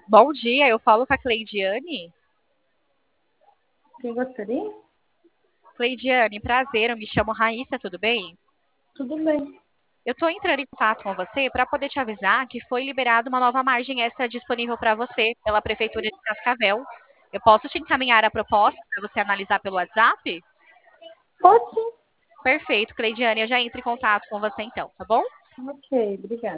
Bom dia, eu falo com a Cleidiane. Quem gostaria? Cleidiane, prazer, eu me chamo Raíssa, tudo bem? Tudo bem. Eu estou entrando em contato com você para poder te avisar que foi liberada uma nova margem extra disponível para você pela Prefeitura de Cascavel. Eu posso te encaminhar a proposta para você analisar pelo WhatsApp? Pode sim. Perfeito, Cleidiane, eu já entro em contato com você então, tá bom? Ok, obrigada.